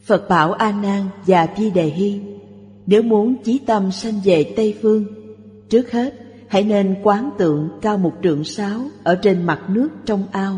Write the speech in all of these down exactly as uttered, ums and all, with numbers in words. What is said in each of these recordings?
Phật bảo A Nan và Thi Đề Hy, nếu muốn chí tâm sanh về Tây Phương, trước hết hãy nên quán tượng cao một trượng sáu ở trên mặt nước trong ao.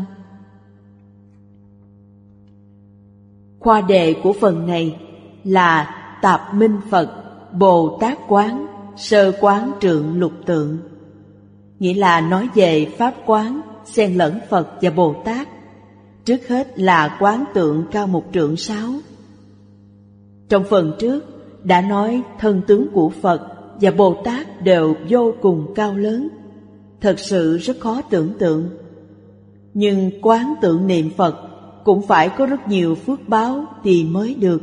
Khoa đề của phần này là Tạp Minh Phật Bồ Tát Quán Sơ Quán Trượng Lục Tượng, nghĩa là nói về pháp quán xen lẫn Phật và Bồ Tát. Trước hết là quán tượng cao một trượng sáu. Trong phần trước đã nói thân tướng của Phật và Bồ Tát đều vô cùng cao lớn, thật sự rất khó tưởng tượng. Nhưng quán tượng niệm Phật cũng phải có rất nhiều phước báo thì mới được.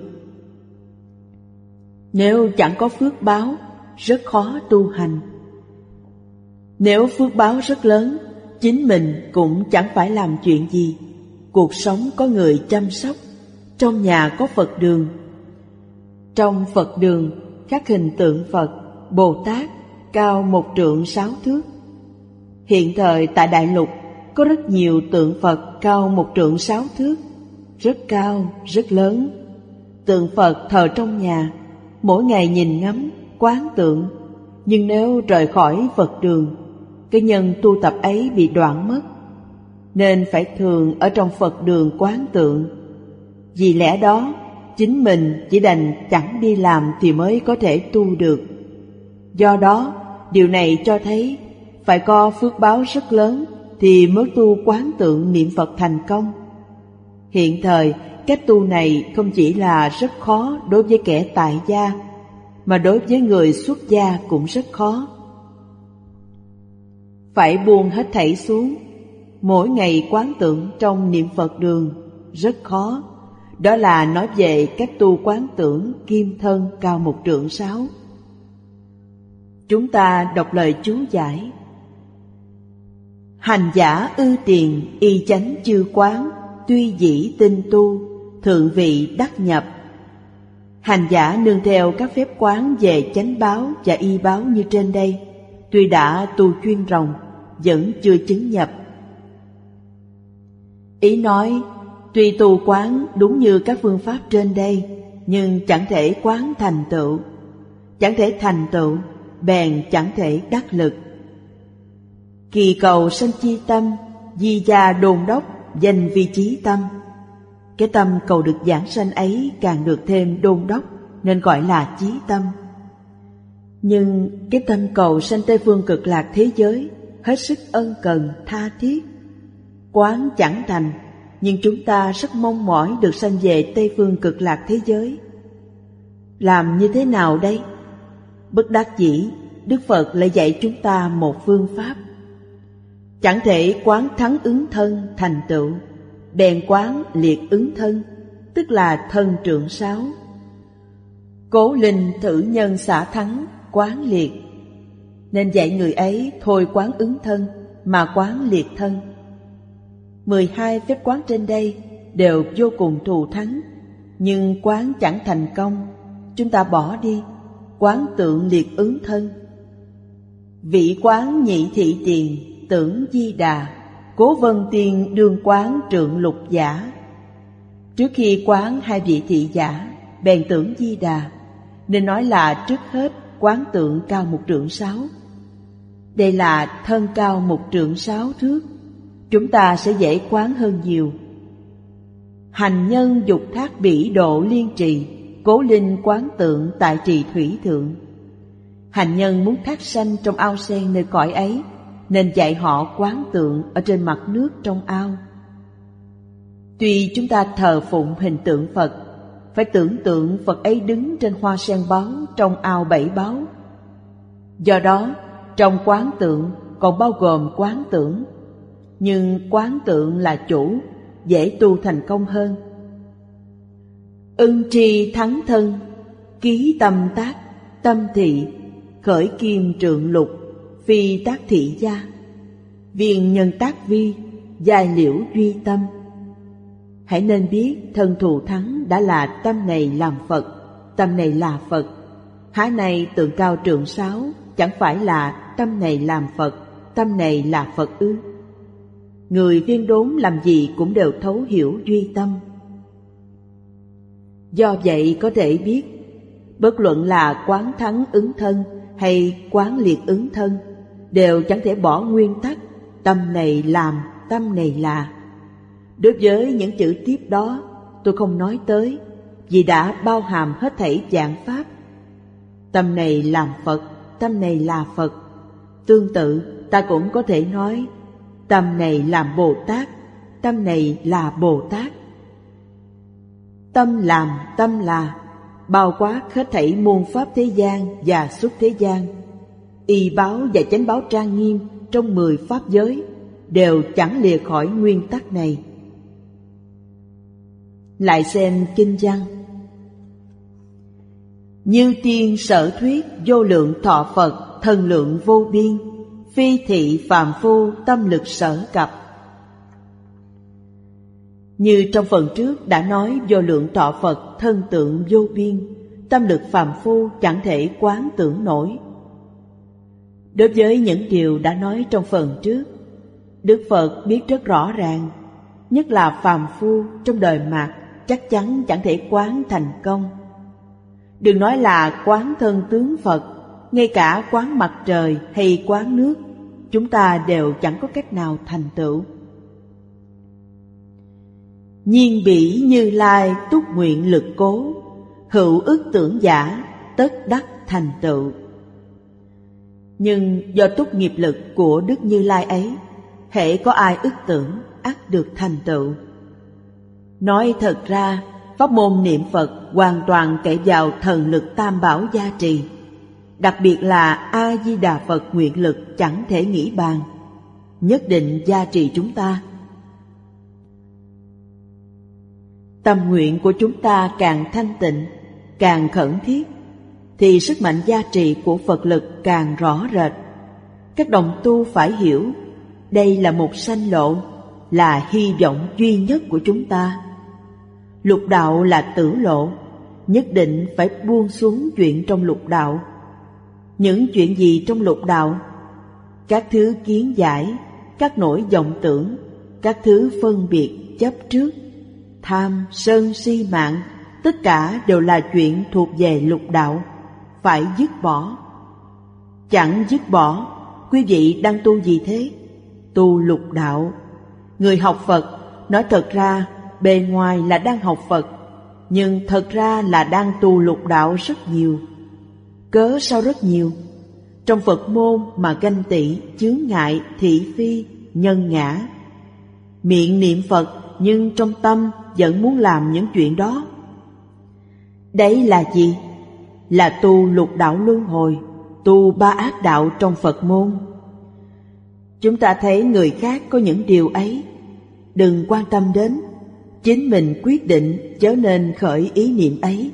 Nếu chẳng có phước báo, rất khó tu hành. Nếu phước báo rất lớn, chính mình cũng chẳng phải làm chuyện gì. Cuộc sống có người chăm sóc, trong nhà có Phật đường. Trong Phật đường, các hình tượng Phật, Bồ Tát cao một trượng sáu thước. Hiện thời tại Đại Lục có rất nhiều tượng Phật cao một trượng sáu thước, rất cao, rất lớn. Tượng Phật thờ trong nhà, mỗi ngày nhìn ngắm, quán tượng. Nhưng nếu rời khỏi Phật đường, cái nhân tu tập ấy bị đoạn mất, nên phải thường ở trong Phật đường quán tượng. Vì lẽ đó, chính mình chỉ đành chẳng đi làm thì mới có thể tu được. Do đó, điều này cho thấy phải có phước báo rất lớn thì mới tu quán tượng niệm Phật thành công. Hiện thời, cách tu này không chỉ là rất khó đối với kẻ tại gia, mà đối với người xuất gia cũng rất khó. Phải buông hết thảy xuống, mỗi ngày quán tượng trong niệm Phật đường, rất khó. Đó là nói về các tu quán tưởng kim thân cao một trượng sáu. Chúng ta đọc lời chú giải. Hành giả ư tiền y chánh chư quán, tuy dĩ tinh tu, thượng vị đắc nhập. Hành giả nương theo các phép quán về chánh báo và y báo như trên đây, tuy đã tu chuyên ròng, vẫn chưa chứng nhập. Ý nói, tuy tu quán đúng như các phương pháp trên đây, nhưng chẳng thể quán thành tựu. Chẳng thể thành tựu, bèn chẳng thể đắc lực. Kỳ cầu sanh chi tâm, di gia đôn đốc, danh vi chí tâm. Cái tâm cầu được giảng sanh ấy càng được thêm đôn đốc, nên gọi là chí tâm. Nhưng cái tâm cầu sanh Tây Phương Cực Lạc thế giới hết sức ân cần, tha thiết. Quán chẳng thành, nhưng chúng ta rất mong mỏi được sanh về Tây Phương Cực Lạc thế giới. Làm như thế nào đây? Bất đắc dĩ, Đức Phật lại dạy chúng ta một phương pháp. Chẳng thể quán thắng ứng thân thành tựu, bèn quán liệt ứng thân, tức là thân trượng sáu. Cố linh thử nhân xả thắng, quán liệt. Nên dạy người ấy thôi quán ứng thân, mà quán liệt thân. Mười hai phép quán trên đây đều vô cùng thù thắng, nhưng quán chẳng thành công, chúng ta bỏ đi, quán tượng liệt ứng thân. Vị quán nhị thị tiền, tưởng Di Đà, Cố Vân Tiên đương quán trượng lục giả. Trước khi quán hai vị thị giả, bèn tưởng Di Đà, nên nói là trước hết quán tượng cao một trượng sáu. Đây là thân cao một trượng sáu thước, chúng ta sẽ dễ quán hơn nhiều. Hành nhân dục thác bỉ độ liên trì, Cố linh quán tượng tại trì thủy thượng. Hành nhân muốn thác sanh trong ao sen nơi cõi ấy, nên dạy họ quán tượng ở trên mặt nước trong ao. Tuy chúng ta thờ phụng hình tượng Phật, phải tưởng tượng Phật ấy đứng trên hoa sen báu trong ao bảy báu. Do đó, trong quán tượng còn bao gồm quán tưởng, nhưng quán tượng là chủ, dễ tu thành công hơn. Ưng tri thắng thân, ký tâm tác, tâm thị, khởi kim trượng lục, phi tác thị gia, viên nhân tác vi, giai liễu duy tâm. Hãy nên biết thân thù thắng đã là tâm này làm Phật, tâm này là Phật. Há này tượng cao trượng sáu chẳng phải là tâm này làm Phật, tâm này là Phật ư? Người viên đốn làm gì cũng đều thấu hiểu duy tâm. Do vậy có thể biết, bất luận là quán thắng ứng thân hay quán liệt ứng thân, đều chẳng thể bỏ nguyên tắc tâm này làm, tâm này là. Đối với những chữ tiếp đó, tôi không nói tới, vì đã bao hàm hết thảy dạng pháp. Tâm này làm Phật, tâm này là Phật. Tương tự, ta cũng có thể nói, tâm này làm Bồ Tát, tâm này là Bồ Tát. Tâm làm, tâm là, bao quát hết thảy muôn pháp thế gian và xuất thế gian. Y báo và chánh báo trang nghiêm trong mười pháp giới đều chẳng lìa khỏi nguyên tắc này. Lại xem kinh văn. Như tiên sở thuyết vô lượng thọ Phật, thần lượng vô biên, phi thị phàm phu tâm lực sở cập. Như trong phần trước đã nói, vô lượng thọ Phật thân tượng vô biên, tâm lực phàm phu chẳng thể quán tưởng nổi. Đối với những điều đã nói trong phần trước, Đức Phật biết rất rõ ràng, nhất là phàm phu trong đời mạt chắc chắn chẳng thể quán thành công. Đừng nói là quán thân tướng Phật, ngay cả quán mặt trời hay quán nước, chúng ta đều chẳng có cách nào thành tựu. Nhiên bỉ Như Lai túc nguyện lực cố, hữu ức tưởng giả tất đắc thành tựu. Nhưng do túc nghiệp lực của Đức Như Lai ấy, hễ có ai ức tưởng ắt được thành tựu. Nói thật ra, pháp môn niệm Phật hoàn toàn cậy vào thần lực tam bảo gia trì, đặc biệt là A Di Đà Phật nguyện lực chẳng thể nghĩ bàn, nhất định gia trì chúng ta. Tâm nguyện của chúng ta càng thanh tịnh, càng khẩn thiết, thì sức mạnh gia trì của Phật lực càng rõ rệt. Các đồng tu phải hiểu, đây là một sanh lộ, là hy vọng duy nhất của chúng ta. Lục đạo là tử lộ, nhất định phải buông xuống chuyện trong lục đạo. Những chuyện gì trong lục đạo? Các thứ kiến giải, các nỗi vọng tưởng, các thứ phân biệt chấp trước, tham, sân, si mạng, tất cả đều là chuyện thuộc về lục đạo, phải dứt bỏ. Chẳng dứt bỏ, quý vị đang tu gì thế? Tu lục đạo. Người học Phật nói thật ra bề ngoài là đang học Phật, nhưng thật ra là đang tu lục đạo rất nhiều. Cớ sao rất nhiều? Trong Phật môn mà ganh tị, chướng ngại, thị phi, nhân ngã. Miệng niệm Phật nhưng trong tâm vẫn muốn làm những chuyện đó. Đấy là gì? Là tu lục đạo luân hồi, tu ba ác đạo trong Phật môn. Chúng ta thấy người khác có những điều ấy, đừng quan tâm đến, chính mình quyết định chớ nên khởi ý niệm ấy.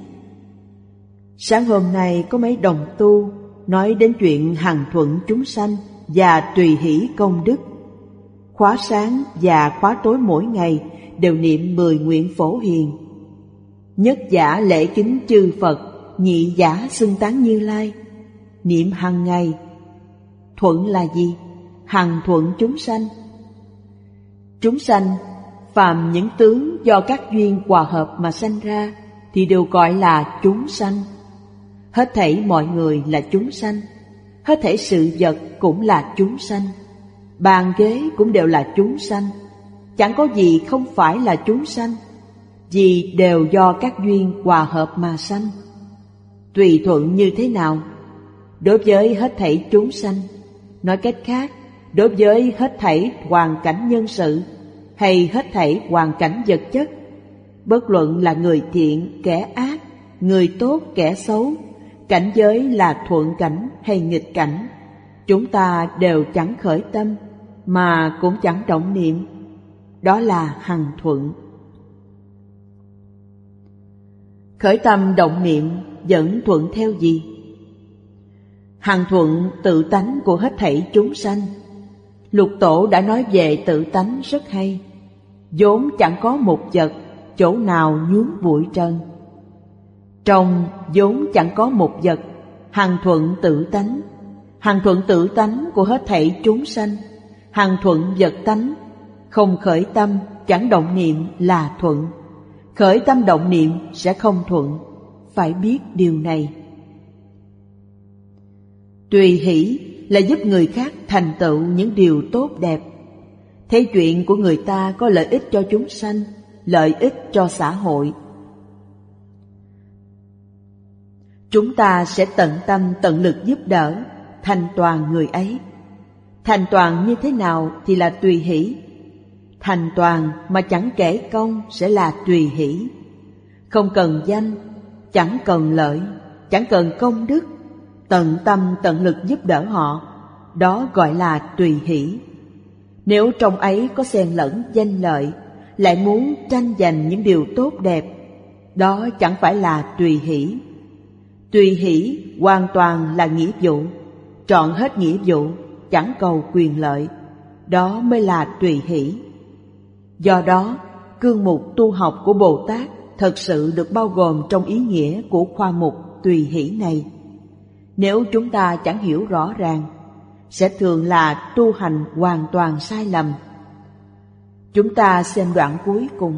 Sáng hôm nay có mấy đồng tu nói đến chuyện hằng thuận chúng sanh và tùy hỷ công đức. Khóa sáng và khóa tối mỗi ngày đều niệm mười nguyện phổ hiền. Nhất giả lễ kính chư Phật, nhị giả xưng tán Như Lai. Niệm hằng ngày. Thuận là gì? Hằng thuận chúng sanh. Chúng sanh, phàm những tướng do các duyên hòa hợp mà sanh ra thì đều gọi là chúng sanh. Hết thảy mọi người là chúng sanh, hết thảy sự vật cũng là chúng sanh, bàn ghế cũng đều là chúng sanh. Chẳng có gì không phải là chúng sanh, vì đều do các duyên hòa hợp mà sanh. Tùy thuận như thế nào? Đối với hết thảy chúng sanh, nói cách khác, đối với hết thảy hoàn cảnh nhân sự hay hết thảy hoàn cảnh vật chất, bất luận là người thiện, kẻ ác, người tốt, kẻ xấu, cảnh giới là thuận cảnh hay nghịch cảnh, chúng ta đều chẳng khởi tâm mà cũng chẳng động niệm. Đó là hằng thuận. Khởi tâm động niệm vẫn thuận theo gì? Hằng thuận tự tánh của hết thảy chúng sanh. Lục Tổ đã nói về tự tánh rất hay. Vốn chẳng có một vật, chỗ nào nhuốm bụi trần. Trong vốn chẳng có một vật, hằng thuận tự tánh. Hằng thuận tự tánh của hết thảy chúng sanh, hằng thuận vật tánh. Không khởi tâm, chẳng động niệm là thuận. khởi tâm động niệm sẽ không thuận, phải biết điều này. Tùy hỷ là giúp người khác thành tựu những điều tốt đẹp. Thấy chuyện của người ta có lợi ích cho chúng sanh, lợi ích cho xã hội, chúng ta sẽ tận tâm tận lực giúp đỡ, thành toàn người ấy. Thành toàn như thế nào thì là tùy hỷ. Thành toàn mà chẳng kể công sẽ là tùy hỷ. Không cần danh, chẳng cần lợi, chẳng cần công đức, tận tâm tận lực giúp đỡ họ, đó gọi là tùy hỷ. Nếu trong ấy có xen lẫn danh lợi, lại muốn tranh giành những điều tốt đẹp, đó chẳng phải là tùy hỷ. Tùy hỷ hoàn toàn là nghĩa vụ, trọn hết nghĩa vụ, chẳng cầu quyền lợi, đó mới là tùy hỷ. Do đó, cương mục tu học của Bồ Tát thật sự được bao gồm trong ý nghĩa của khoa mục tùy hỷ này. Nếu chúng ta chẳng hiểu rõ ràng, sẽ thường là tu hành hoàn toàn sai lầm. Chúng ta xem đoạn cuối cùng.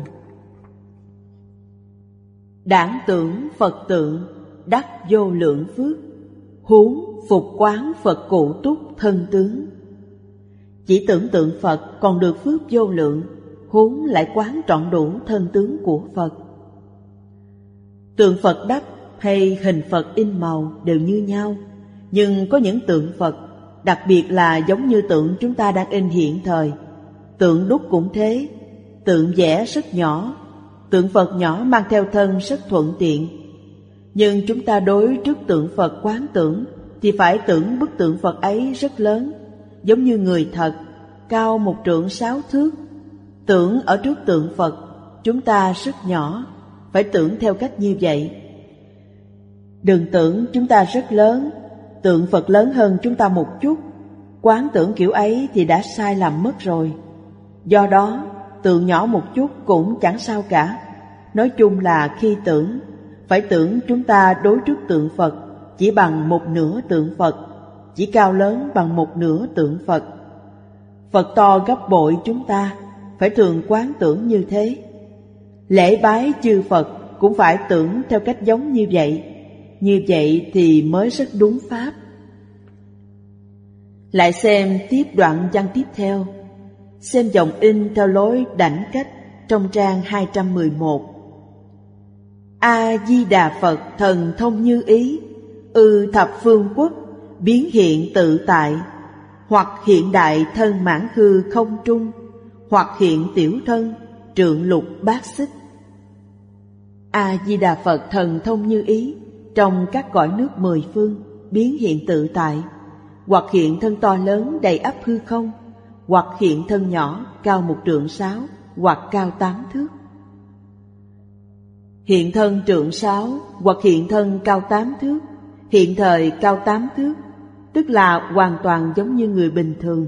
Đản tưởng Phật tượng, đắc vô lượng phước, huống phục quán Phật cụ túc thân tướng. Chỉ tưởng tượng Phật còn được phước vô lượng, huống lại quán trọn đủ thân tướng của Phật. Tượng Phật đắp hay hình Phật in màu đều như nhau, nhưng có những tượng Phật, đặc biệt là giống như tượng chúng ta đang in hiện thời. Tượng đúc cũng thế, tượng vẽ rất nhỏ, tượng Phật nhỏ mang theo thân rất thuận tiện. Nhưng chúng ta đối trước tượng Phật quán tưởng thì phải tưởng bức tượng Phật ấy rất lớn, giống như người thật, cao một trượng sáu thước. Tưởng ở trước tượng Phật chúng ta rất nhỏ, phải tưởng theo cách như vậy. Đừng tưởng chúng ta rất lớn, tượng Phật lớn hơn chúng ta một chút, quán tưởng kiểu ấy thì đã sai lầm mất rồi. Do đó, tượng nhỏ một chút cũng chẳng sao cả. Nói chung là khi tưởng, phải tưởng chúng ta đối trước tượng Phật chỉ bằng một nửa tượng Phật, chỉ cao lớn bằng một nửa tượng Phật. Phật to gấp bội chúng ta, phải thường quán tưởng như thế. Lễ bái chư Phật cũng phải tưởng theo cách giống như vậy. Như vậy thì mới rất đúng pháp. Lại xem tiếp đoạn văn tiếp theo. Xem dòng in theo lối đảnh cách trong trang hai trăm mười một. A-di-đà Phật thần thông như ý, ư thập phương quốc, biến hiện tự tại, hoặc hiện đại thân mãn hư không trung, hoặc hiện tiểu thân, trượng lục bát xích. A-di-đà Phật thần thông như ý, trong các cõi nước mười phương, biến hiện tự tại, hoặc hiện thân to lớn đầy ắp hư không, hoặc hiện thân nhỏ cao một trượng sáu, hoặc cao tám thước. Hiện thân trượng sáu, hoặc hiện thân cao tám thước, hiện thời cao tám thước, tức là hoàn toàn giống như người bình thường.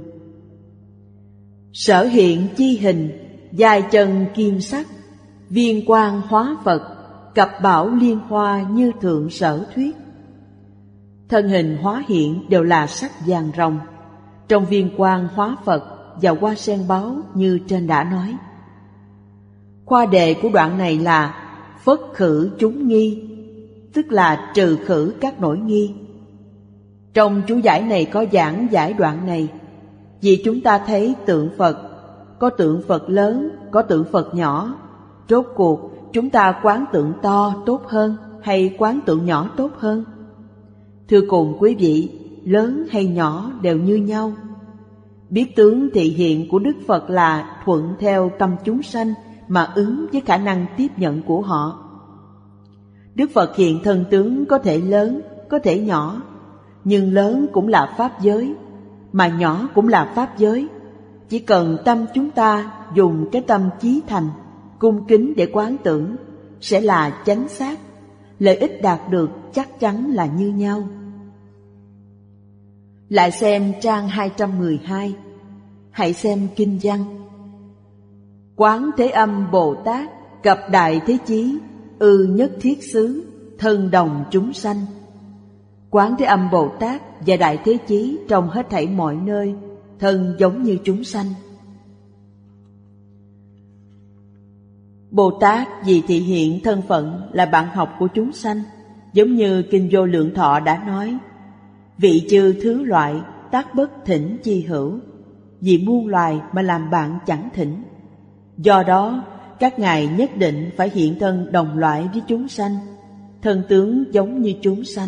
Sở hiện chi hình, dài chân kim sắc, viên quang hóa Phật, cập bảo liên hoa như thượng sở thuyết. Thân hình hóa hiện đều là sắc vàng rồng, trong viên quang hóa Phật và hoa sen báu như trên đã nói. Khoa đề của đoạn này là phất khử chúng nghi, tức là trừ khử các nỗi nghi. Trong chú giải này có giảng giải đoạn này, vì chúng ta thấy tượng Phật, có tượng Phật lớn, có tượng Phật nhỏ. Rốt cuộc chúng ta quán tượng to tốt hơn hay quán tượng nhỏ tốt hơn? Thưa cùng quý vị, lớn hay nhỏ đều như nhau. Biết tướng thị hiện của Đức Phật là thuận theo tâm chúng sanh mà ứng với khả năng tiếp nhận của họ. Đức Phật hiện thân tướng có thể lớn, có thể nhỏ, nhưng lớn cũng là pháp giới, mà nhỏ cũng là pháp giới. Chỉ cần tâm chúng ta dùng cái tâm chí thành, cung kính để quán tưởng, sẽ là chánh xác, lợi ích đạt được chắc chắn là như nhau. Lại xem trang hai trăm mười hai, hãy xem kinh văn. Quán Thế Âm Bồ Tát cập Đại Thế Chí, ư nhất thiết xứ, thân đồng chúng sanh. Quán Thế Âm Bồ Tát và Đại Thế Chí trong hết thảy mọi nơi, thân giống như chúng sanh. Bồ Tát vì thị hiện thân phận là bạn học của chúng sanh, giống như Kinh Vô Lượng Thọ đã nói: vị chư thứ loại tác bất thỉnh chi hữu, vì muôn loài mà làm bạn chẳng thỉnh. Do đó các ngài nhất định phải hiện thân đồng loại với chúng sanh, thân tướng giống như chúng sanh.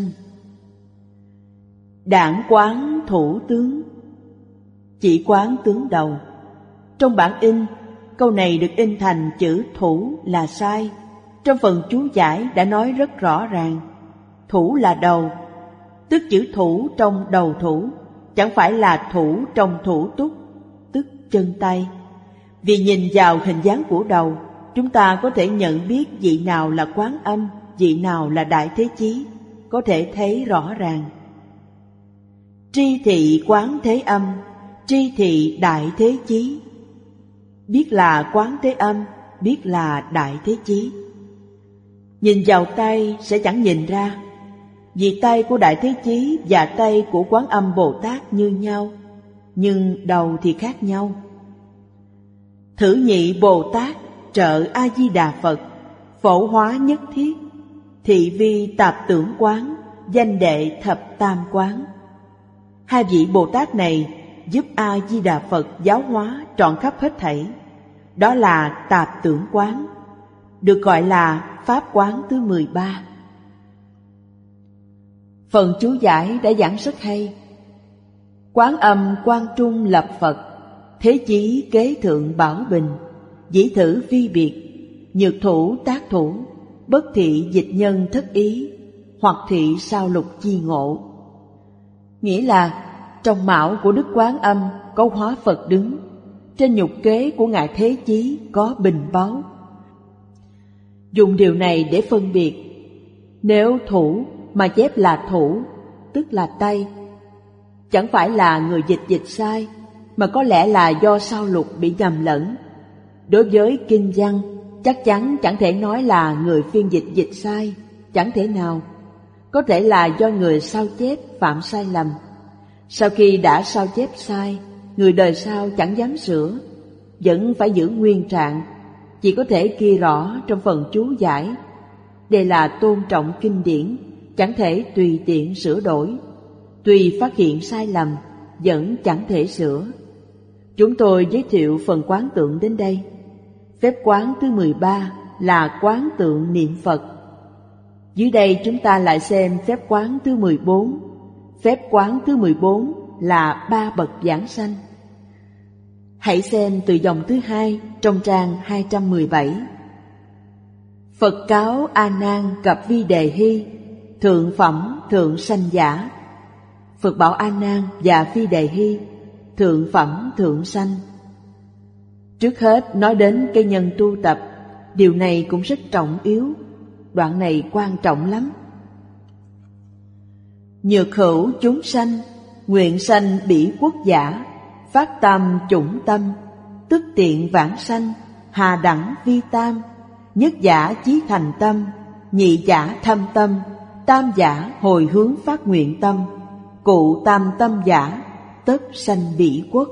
Đảng quán thủ tướng, chỉ quán tướng đầu. Trong bản in, câu này được in thành chữ thủ là sai. Trong phần chú giải đã nói rất rõ ràng, thủ là đầu, tức chữ thủ trong đầu thủ, chẳng phải là thủ trong thủ túc, tức chân tay. Vì nhìn vào hình dáng của đầu, chúng ta có thể nhận biết vị nào là Quán Âm, vị nào là Đại Thế Chí, có thể thấy rõ ràng. Tri thị Quán Thế Âm, tri thị Đại Thế Chí. Biết là Quán Thế Âm, biết là Đại Thế Chí. Nhìn vào tay sẽ chẳng nhìn ra, vì tay của Đại Thế Chí và tay của Quán Âm Bồ Tát như nhau, nhưng đầu thì khác nhau. Thử nhị Bồ Tát trợ A-di-đà Phật, phổ hóa nhất thiết, thị vi tạp tưởng quán, danh đệ thập tam quán. Hai vị Bồ Tát này giúp A-di-đà Phật giáo hóa trọn khắp hết thảy. Đó là tạp tưởng quán, được gọi là Pháp quán thứ mười ba. Phần chú giải đã giảng rất hay. Quán Âm Quang Trung lập Phật, thế chí kế thượng bảo bình, dĩ thử phi biệt, nhược thủ tác thủ, bất thị dịch nhân thất ý, hoặc thị sao lục chi ngộ. Nghĩa là trong mão của Đức Quán Âm có hóa Phật đứng, trên nhục kế của Ngài Thế Chí có bình báu. Dùng điều này để phân biệt, nếu thủ mà chép là thủ, tức là tay, chẳng phải là người dịch dịch sai, mà có lẽ là do sao lục bị nhầm lẫn. Đối với kinh văn, chắc chắn chẳng thể nói là người phiên dịch dịch sai, chẳng thể nào. Có thể là do người sao chép phạm sai lầm. Sau khi đã sao chép sai, người đời sau chẳng dám sửa, vẫn phải giữ nguyên trạng, chỉ có thể ghi rõ trong phần chú giải. Đây là tôn trọng kinh điển, chẳng thể tùy tiện sửa đổi. Tuy phát hiện sai lầm, vẫn chẳng thể sửa. Chúng tôi giới thiệu phần quán tượng đến đây. Phép quán thứ mười ba là quán tượng niệm Phật. Dưới đây chúng ta lại xem phép quán thứ mười bốn. Phép quán thứ mười bốn là ba bậc giảng sanh. Hãy xem từ dòng thứ hai trong trang hai trăm mười bảy. Phật cáo A Nan cập Vi Đề Hy, thượng phẩm thượng sanh giả. Phật bảo A Nan và Phi Đề Hy, thượng phẩm thượng sanh. Trước hết nói đến cái nhân tu tập, điều này cũng rất trọng yếu. Đoạn này quan trọng lắm. Nhược hữu chúng sanh, nguyện sanh bỉ quốc giả, phát tâm chủng tâm, tức tiện vãng sanh, hà đẳng vi tam, nhất giả chí thành tâm, nhị giả thâm tâm, tam giả hồi hướng phát nguyện tâm, cụ tam tâm giả, tất sanh bỉ quốc.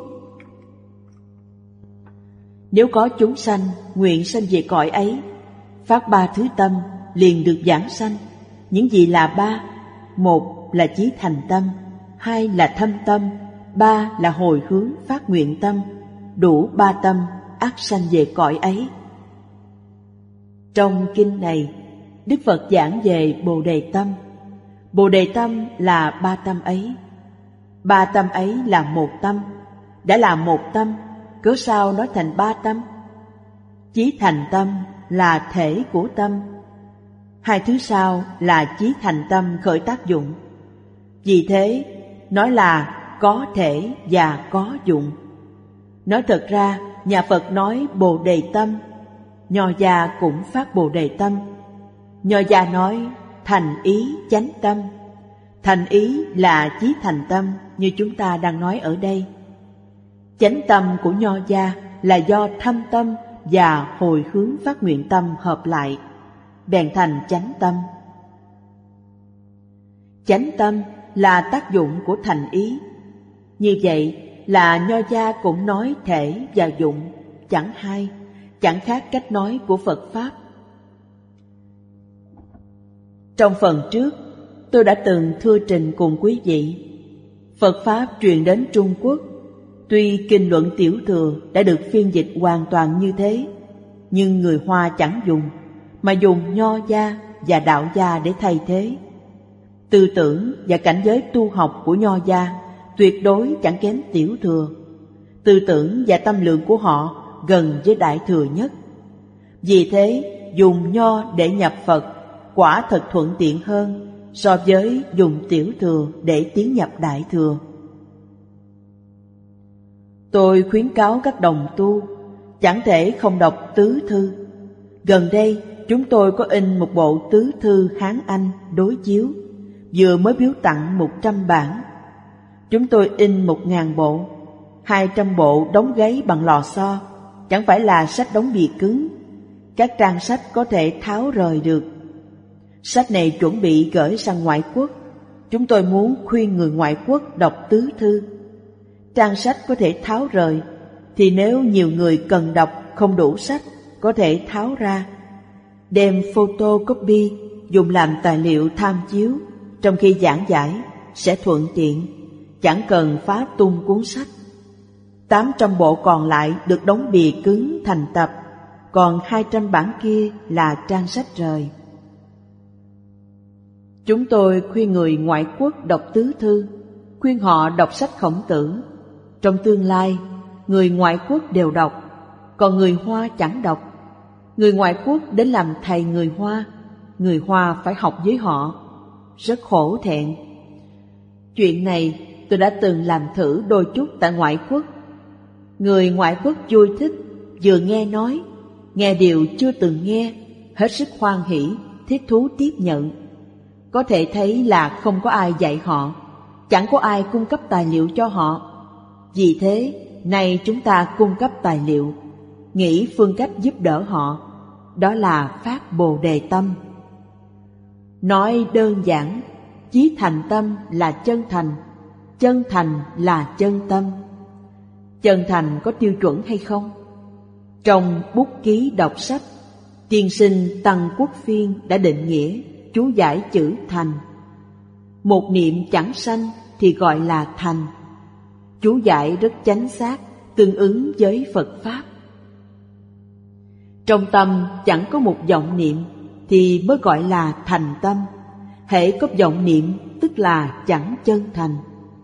Nếu có chúng sanh nguyện sanh về cõi ấy, phát ba thứ tâm liền được giảng sanh. Những gì là ba? Một là chí thành tâm, hai là thâm tâm, ba là hồi hướng phát nguyện tâm. Đủ ba tâm ắt sanh về cõi ấy. Trong kinh này, Đức Phật giảng về Bồ Đề Tâm. Bồ Đề Tâm là ba tâm ấy. Ba tâm ấy là một tâm. Đã là một tâm, cớ sao nói thành ba tâm? Chí thành tâm là thể của tâm. Hai thứ sau là chí thành tâm khởi tác dụng. Vì thế, nói là có thể và có dụng. Nói thật ra, nhà Phật nói Bồ Đề Tâm, Nho gia cũng phát Bồ Đề Tâm. Nho gia nói thành ý chánh tâm. Thành ý là chí thành tâm như chúng ta đang nói ở đây. Chánh tâm của Nho gia là do thâm tâm và hồi hướng phát nguyện tâm hợp lại, bèn thành chánh tâm. Chánh tâm là tác dụng của thành ý. Như vậy là Nho gia cũng nói thể và dụng, chẳng hai, chẳng khác cách nói của Phật Pháp. Trong phần trước, tôi đã từng thưa trình cùng quý vị, Phật Pháp truyền đến Trung Quốc. Tuy kinh luận Tiểu Thừa đã được phiên dịch hoàn toàn như thế, nhưng người Hoa chẳng dùng, mà dùng Nho gia và Đạo gia để thay thế. Tư tưởng và cảnh giới tu học của Nho gia tuyệt đối chẳng kém Tiểu Thừa. Tư tưởng và tâm lượng của họ gần với Đại Thừa nhất. Vì thế, dùng Nho để nhập Phật quả thật thuận tiện hơn so với dùng Tiểu Thừa để tiến nhập Đại Thừa. Tôi khuyến cáo các đồng tu chẳng thể không đọc tứ thư. Gần đây chúng tôi có in một bộ tứ thư Hán Anh đối chiếu, vừa mới biếu tặng một trăm bản. Chúng tôi in một ngàn bộ, hai trăm bộ đóng gáy bằng lò xo, chẳng phải là sách đóng bìa cứng. Các trang sách có thể tháo rời được. Sách này chuẩn bị gửi sang ngoại quốc. Chúng tôi muốn khuyên người ngoại quốc đọc tứ thư. Trang sách có thể tháo rời, thì nếu nhiều người cần đọc không đủ sách, có thể tháo ra, đem photocopy dùng làm tài liệu tham chiếu trong khi giảng giải sẽ thuận tiện, chẳng cần phá tung cuốn sách. Tám trăm bộ còn lại được đóng bìa cứng thành tập, còn hai trăm bản kia là trang sách rời. Chúng tôi khuyên người ngoại quốc đọc tứ thư, khuyên họ đọc sách Khổng Tử. Trong tương lai, người ngoại quốc đều đọc, còn người Hoa chẳng đọc. Người ngoại quốc đến làm thầy người Hoa, người Hoa phải học với họ. Rất khổ thẹn. Chuyện này tôi đã từng làm thử đôi chút tại ngoại quốc. Người ngoại quốc vui thích, vừa nghe nói, nghe điều chưa từng nghe, hết sức hoan hỉ, thích thú tiếp nhận. Có thể thấy là không có ai dạy họ, chẳng có ai cung cấp tài liệu cho họ. Vì thế, nay chúng ta cung cấp tài liệu, nghĩ phương cách giúp đỡ họ, đó là phát Bồ Đề tâm. Nói đơn giản, chí thành tâm là chân thành, chân thành là chân tâm. Chân thành có tiêu chuẩn hay không? Trong bút ký đọc sách, tiên sinh Tăng Quốc Phiên đã định nghĩa, chú giải chữ thành. Một niệm chẳng sanh thì gọi là thành. Chú giải rất chánh xác, tương ứng với Phật Pháp. Trong tâm chẳng có một vọng niệm thì mới gọi là thành tâm. Hễ có vọng niệm tức là chẳng chân thành.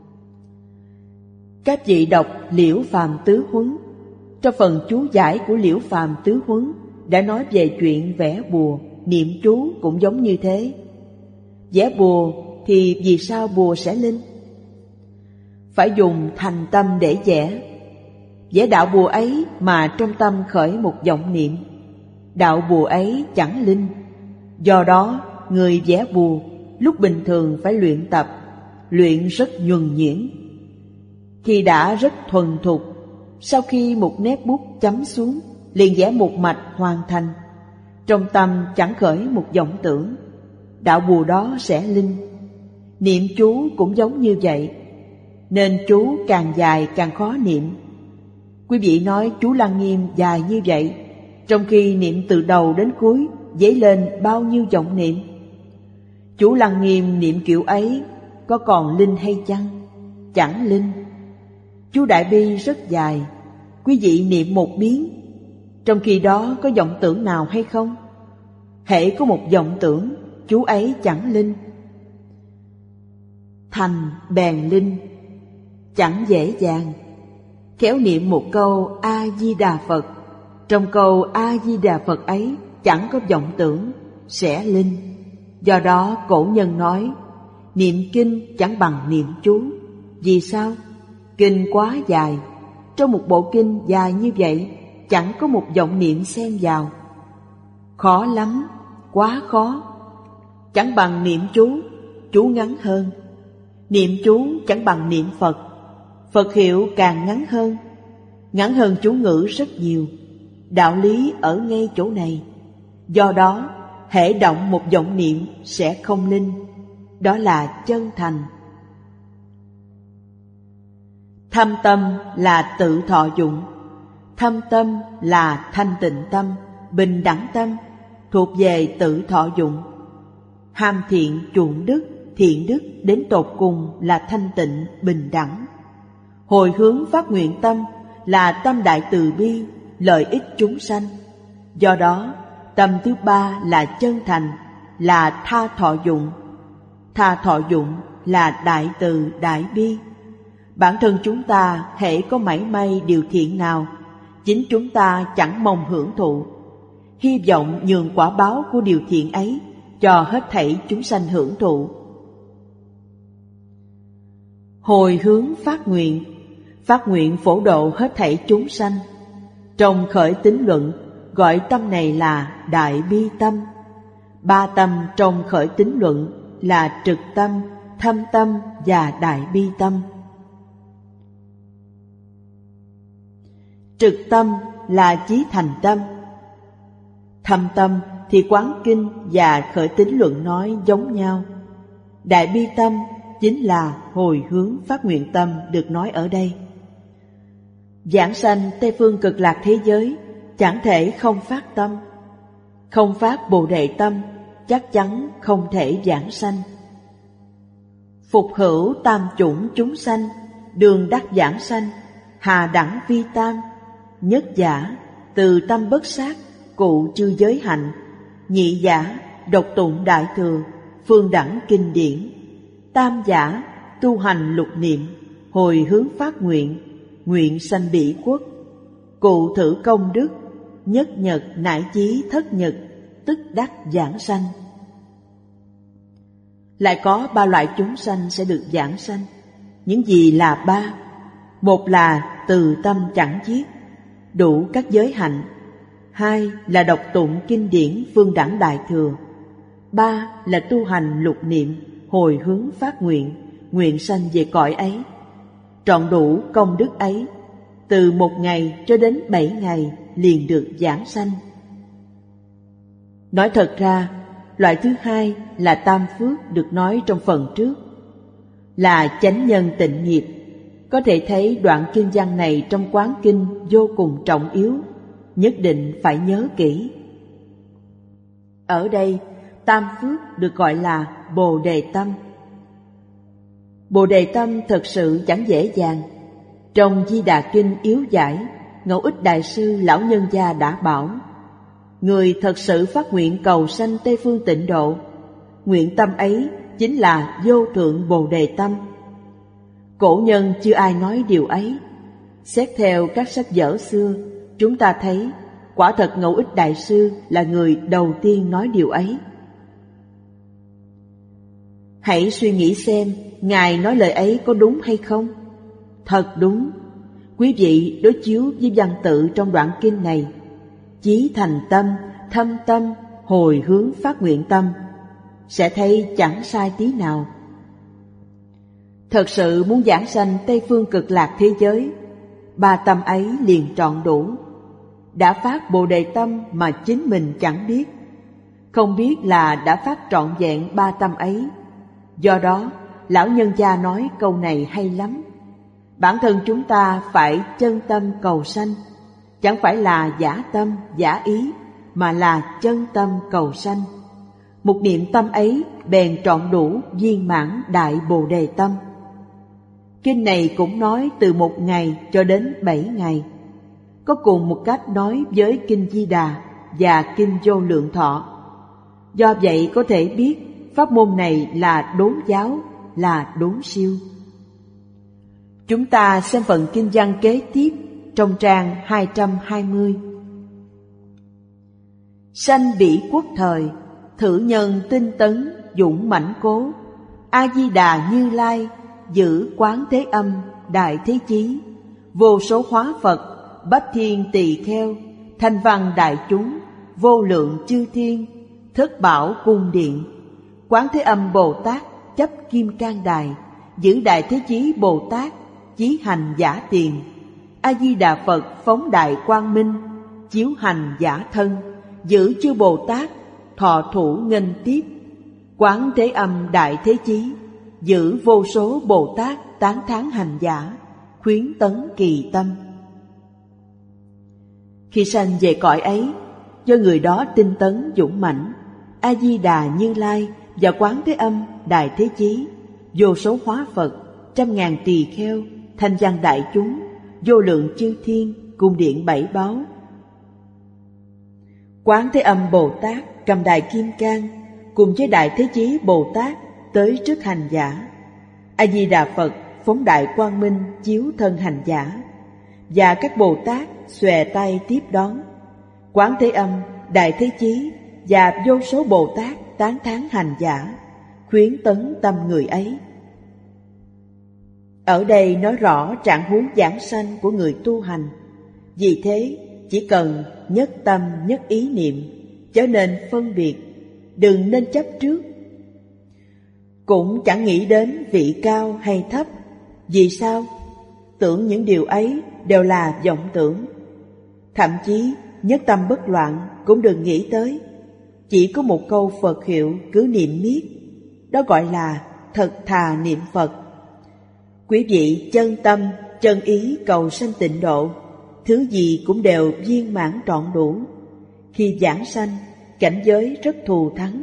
Các vị đọc Liễu Phàm Tứ Huấn. Trong phần chú giải của Liễu Phàm Tứ Huấn đã nói về chuyện vẽ bùa, niệm chú cũng giống như thế. Vẽ bùa thì vì sao bùa sẽ linh? Phải dùng thành tâm để vẽ. Vẽ đạo bùa ấy mà trong tâm khởi một vọng niệm, đạo bùa ấy chẳng linh. Do đó, người vẽ bùa lúc bình thường phải luyện tập, luyện rất nhuần nhuyễn. Khi đã rất thuần thục, sau khi một nét bút chấm xuống, liền vẽ một mạch hoàn thành. Trong tâm chẳng khởi một vọng tưởng, đạo bùa đó sẽ linh. Niệm chú cũng giống như vậy, nên chú càng dài càng khó niệm. Quý vị nói chú Lăng Nghiêm dài như vậy, trong khi niệm từ đầu đến cuối dấy lên bao nhiêu vọng niệm. Chú Lăng Nghiêm niệm kiểu ấy có còn linh hay chăng? Chẳng linh. Chú Đại Bi rất dài, quý vị niệm một biến, trong khi đó có vọng tưởng nào hay không? Hễ có một vọng tưởng, chú ấy chẳng linh. Thành bèn linh, chẳng dễ dàng. Khéo niệm một câu A-di-đà Phật, trong câu A-di-đà Phật ấy chẳng có vọng tưởng, sẽ linh. Do đó cổ nhân nói, niệm kinh chẳng bằng niệm chú. Vì sao? Kinh quá dài, trong một bộ kinh dài như vậy, chẳng có một vọng niệm xen vào. Khó lắm, quá khó. Chẳng bằng niệm chú, chú ngắn hơn. Niệm chú chẳng bằng niệm Phật, Phật hiệu càng ngắn hơn. Ngắn hơn chú ngữ rất nhiều. Đạo lý ở ngay chỗ này. Do đó, hễ động một vọng niệm sẽ không linh. Đó là chân thành. Thâm tâm là tự thọ dụng. Thâm tâm là thanh tịnh tâm, bình đẳng tâm, thuộc về tự thọ dụng. Ham thiện chuộng đức, thiện đức đến tột cùng là thanh tịnh, bình đẳng. Hồi hướng phát nguyện tâm là tâm đại từ bi, lợi ích chúng sanh. Do đó, tâm thứ ba là chân thành, là tha thọ dụng. Tha thọ dụng là đại từ, đại bi. Bản thân chúng ta hễ có mảy may điều thiện nào, chính chúng ta chẳng mong hưởng thụ, hy vọng nhường quả báo của điều thiện ấy cho hết thảy chúng sanh hưởng thụ. Hồi hướng phát nguyện, phát nguyện phổ độ hết thảy chúng sanh. Trong khởi tín luận gọi tâm này là đại bi tâm. Ba tâm trong khởi tín luận là trực tâm, thâm tâm và đại bi tâm. Trực tâm là chí thành tâm. Thâm tâm thì quán kinh và khởi tín luận nói giống nhau. Đại bi tâm chính là hồi hướng phát nguyện tâm được nói ở đây. Giảng sanh Tây phương cực lạc thế giới chẳng thể không phát tâm. Không phát Bồ Đề tâm chắc chắn không thể giảng sanh. Phục hữu tam chủng chúng sanh, đường đắc giảng sanh, hà đẳng vi tam. Nhất giả, từ tâm bất sát, cụ chư giới hạnh. Nhị giả, độc tụng đại thừa, phương đẳng kinh điển. Tam giả, tu hành lục niệm, hồi hướng phát nguyện, nguyện sanh bỉ quốc. Cụ thử công đức, nhất nhật nải chí thất nhật, tức đắc giảng sanh. Lại có ba loại chúng sanh sẽ được giảng sanh. Những gì là ba? Một là từ tâm chẳng chiết, đủ các giới hạnh. Hai là đọc tụng kinh điển phương đẳng đại thừa. Ba là tu hành lục niệm, hồi hướng phát nguyện, nguyện sanh về cõi ấy. Trọn đủ công đức ấy, từ một ngày cho đến bảy ngày liền được giảng sanh. Nói thật ra, loại thứ hai là tam phước được nói trong phần trước, là chánh nhân tịnh nghiệp. Có thể thấy đoạn kinh văn này trong quán kinh vô cùng trọng yếu, nhất định phải nhớ kỹ. Ở đây, tam phước được gọi là Bồ Đề tâm. Bồ Đề tâm thật sự chẳng dễ dàng. Trong Di Đà Kinh yếu giải, Ngẫu Ích Đại Sư Lão Nhân Gia đã bảo: người thật sự phát nguyện cầu sanh Tây phương tịnh độ, nguyện tâm ấy chính là vô thượng Bồ Đề tâm. Cổ nhân chưa ai nói điều ấy. Xét theo các sách vở xưa, chúng ta thấy quả thật Ngẫu Ích Đại Sư là người đầu tiên nói điều ấy. Hãy suy nghĩ xem Ngài nói lời ấy có đúng hay không? Thật đúng. Quý vị đối chiếu với văn tự trong đoạn kinh này, chí thành tâm, thâm tâm, hồi hướng phát nguyện tâm, sẽ thấy chẳng sai tí nào. Thật sự muốn giảng sanh Tây phương cực lạc thế giới, ba tâm ấy liền trọn đủ. Đã phát Bồ Đề tâm mà chính mình chẳng biết, không biết là đã phát trọn vẹn ba tâm ấy. Do đó, Lão Nhân Gia nói câu này hay lắm. Bản thân chúng ta phải chân tâm cầu sanh, chẳng phải là giả tâm, giả ý, mà là chân tâm cầu sanh. Một niệm tâm ấy bèn trọn đủ viên mãn đại Bồ Đề tâm. Kinh này cũng nói từ một ngày cho đến bảy ngày, có cùng một cách nói với Kinh Di Đà và Kinh Vô Lượng Thọ. Do vậy có thể biết pháp môn này là đốn giáo, là đốn siêu. Chúng ta xem phần kinh văn kế tiếp trong trang hai trăm hai mươi. Sanh bỉ quốc thời, thử nhân tinh tấn, dũng mãnh cố. A-di-đà Như Lai, giữ quán thế âm, đại thế chí. Vô số hóa Phật, bách thiên tỳ kheo, thanh văn đại chúng, vô lượng chư thiên, thất bảo cung điện. Quán thế âm Bồ Tát chấp kim cang đài, giữ đại thế chí Bồ Tát chí hành giả tiền. A-di-đà Phật phóng đại quang minh, chiếu hành giả thân, giữ chư Bồ Tát thọ thủ nghênh tiếp. Quán thế âm đại thế chí, giữ vô số Bồ Tát tán thán hành giả, khuyến tấn kỳ tâm. Khi sanh về cõi ấy, do người đó tinh tấn dũng mãnh, A Di Đà Như Lai và Quán Thế Âm Đại Thế Chí, vô số hóa Phật, trăm ngàn tỳ kheo, thanh văn đại chúng, vô lượng chư thiên, cung điện bảy báu. Quán Thế Âm Bồ Tát cầm đài kim cang, cùng với Đại Thế Chí Bồ Tát tới trước hành giả. A Di Đà Phật phóng đại quang minh chiếu thân hành giả, và các Bồ Tát xòe tay tiếp đón. Quán Thế Âm, Đại Thế Chí và vô số Bồ Tát tán thán hành giả, khuyến tấn tâm người ấy. Ở đây nói rõ trạng huống giảng sanh của người tu hành. Vì thế, chỉ cần nhất tâm nhất ý niệm, chớ nên phân biệt, đừng nên chấp trước. Cũng chẳng nghĩ đến vị cao hay thấp. Vì sao? Tưởng những điều ấy đều là vọng tưởng. Thậm chí nhất tâm bất loạn cũng đừng nghĩ tới. Chỉ có một câu Phật hiệu cứ niệm miết, đó gọi là thật thà niệm Phật. Quý vị chân tâm, chân ý cầu sanh tịnh độ, thứ gì cũng đều viên mãn trọn đủ. Khi giảng sanh, cảnh giới rất thù thắng.